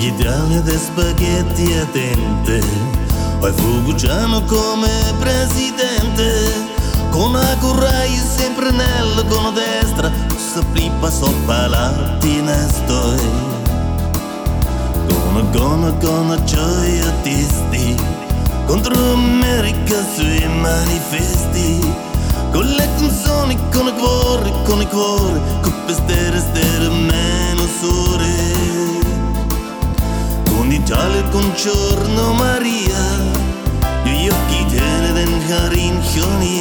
Italia de spaghetti a dente, poi Fugugiano come presidente, con la currai sempre nella con destra, se plipa sopra la tinestoi, con gioia tisti, contro l'America sui manifesti, con le canzoni, con i cuori, con stere meno sore. Con Italia, con giorno Maria, gli occhi tene den carin